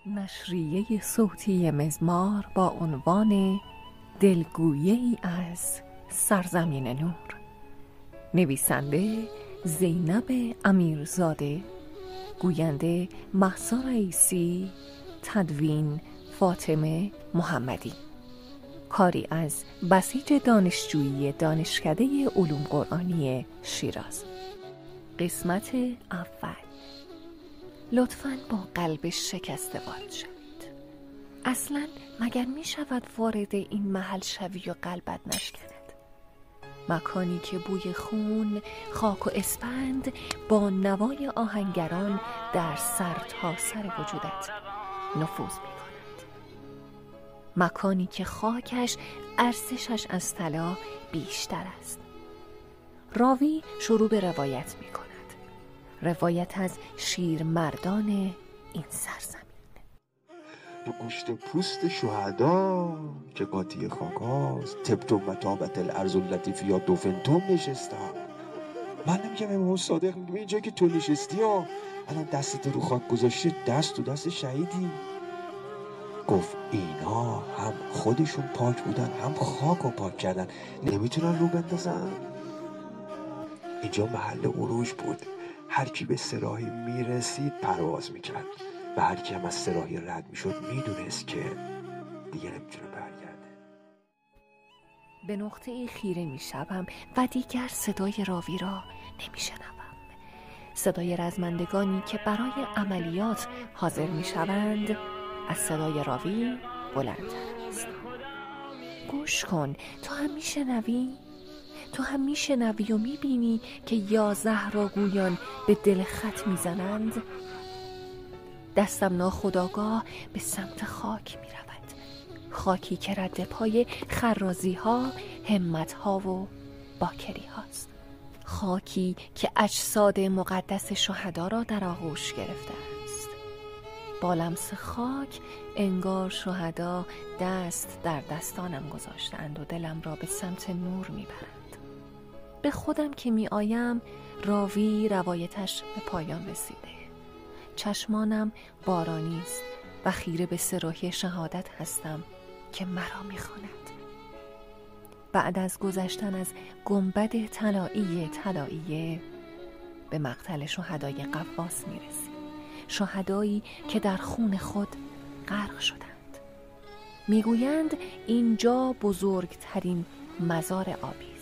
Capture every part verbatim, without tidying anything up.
نشریه صوتی مزمار با عنوان دلگویه‌ای از سرزمین نور، نویسنده زینب امیرزاده، گوینده مهسا رئیسی، تدوین فاطمه محمدی، کاری از بسیج دانشجویی دانشکده علوم قرآنی شیراز. قسمت اول. لطفاً با قلب شکسته وارد شوید. اصلاً مگر می شود وارد این محل شوی و قلبت نشکند؟ مکانی که بوی خون، خاک و اسپند با نوای آهنگران در سر تا سر وجودت نفوذ می کند. مکانی که خاکش ارزشش از طلا بیشتر است. راوی شروع به روایت می کند. روایت از شیرمردان این سرزمین. به گوشت پوست شهدا که قاطی خاک هاست، تبت و متابت الارض اللطیف یا دوفنتوم نشستم. من نمیگم امام صادق، میگم اینجا که تو نشستی ها، الان دستت رو خاک گذاشته، دست تو دست شهیدی. گفت اینا هم خودشون پاک بودن، هم خاک رو پاک کردن، نمیتونن رو بندازن. اینجا محل عروج بود، هر کی به سراحی میرسید پرواز میکرد و هر کی هم از سراحی رد میشد میدونست که دیگه نمیتونه برگرده. به نقطه خیره میشوم و دیگر صدای راوی را نمیشنوم. صدای رزمندگانی که برای عملیات حاضر میشوند از صدای راوی بلندتر است. گوش کن، تو هم میشنوی؟ تو هم میشنوی و میبینی که یازده را گویان به دل خط میزنند؟ دستم ناخودآگاه به سمت خاک میرود، خاکی که رد پای خرازی ها، همت ها و باکری هاست، خاکی که اجساد مقدس شهدا را در آغوش گرفته است. با لمس خاک انگار شهدا دست در دستانم گذاشتند و دلم را به سمت نور میبرند. به خودم که می آیم راوی روایتش به پایان رسیده. چشمانم بارانی است و خیره به سراحی شهادت هستم که مرا می خواند. بعد از گذشتن از گنبد طلایی طلاییه به مقتل شهدای قواس می رسیم. شهدایی که در خون خود غرق شدند. می گویند اینجا بزرگترین مزار آبی،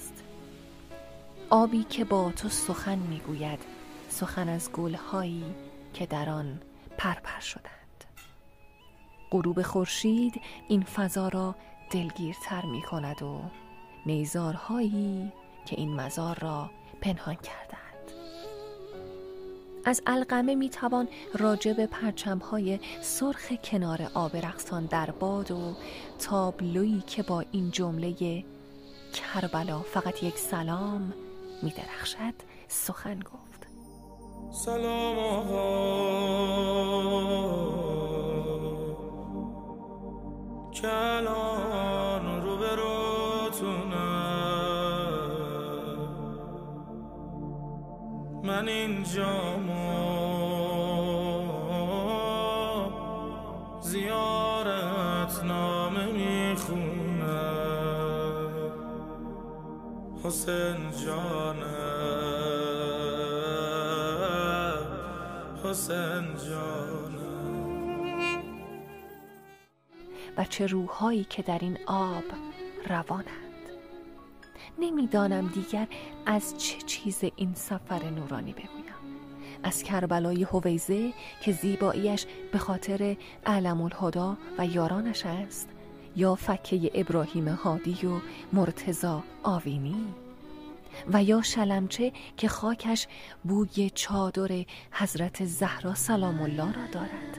آبی که با تو سخن میگوید، سخن از گلهایی که در آن پرپر شدند. غروب خورشید این فضا را دلگیرتر می کند و نیزارهایی که این مزار را پنهان کردند. از علقمه می توان راجع به پرچم‌های سرخ کنار آب رقصان در باد و تابلویی که با این جمله کربلا فقط یک سلام می درخشد سخن گفت. سلام آقا کلان رو به روتونم، من اینجا زیارت نامه می خونم. حسین جانم، حسین جانم. و چه روحایی که در این آب روانند. نمیدانم دیگر از چه چیز این سفر نورانی بگویم. از کربلای هویزه که زیباییش به خاطر علم الهدا و یارانش است، یا فکه ابراهیم هادی و مرتضی آوینی، و یا شلمچه که خاکش بوی چادر حضرت زهرا سلام الله را دارد.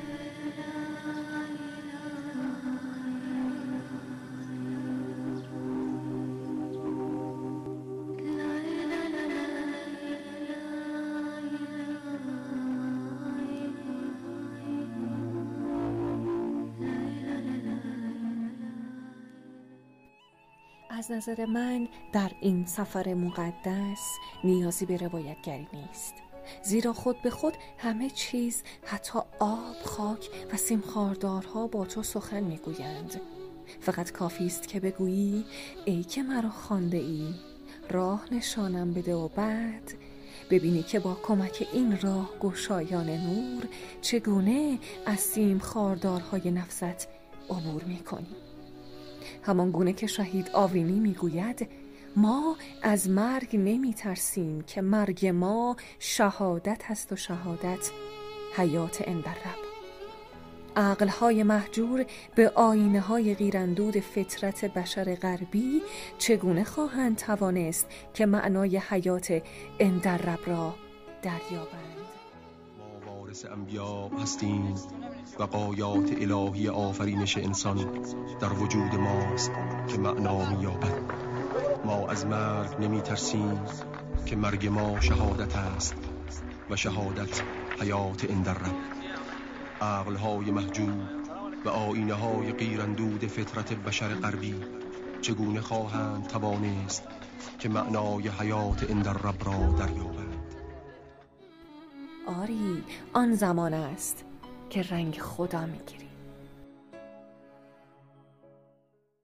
از نظر من در این سفر مقدس نیازی به روایتگری نیست. زیرا خود به خود همه چیز، حتی آب، خاک و سیمخاردارها با تو سخن میگویند. فقط کافی است که بگویی ای که مرا خوانده ای، راه نشانم بده و بعد ببینی که با کمک این راه گشایان نور چگونه از سیمخاردارهای نفست عبور میکنی. همان گونه که شهید آوینی میگوید ما از مرگ نمی ترسیم که مرگ ما شهادت هست و شهادت حیات اندرب. عقلهای محجور به آینه‌های غیراندود فطرت بشر غربی چگونه خواهند توانست که معنای حیات اندرب را دریابند؟ ما وارث انبیا هستیم و غایات الهی آفرینش انسان در وجود ماست که معنا می‌یابد. ما از مرگ نمی ترسیم که مرگ ما شهادت است و شهادت حیات اندرب. عقل‌های محجوب و آیینه‌های غیراندود فطرت بشر غربی چگونه خواهند توانست که معنای حیات اندرب را دریابند؟ آری، آن زمان است که رنگ خدا می‌گیری.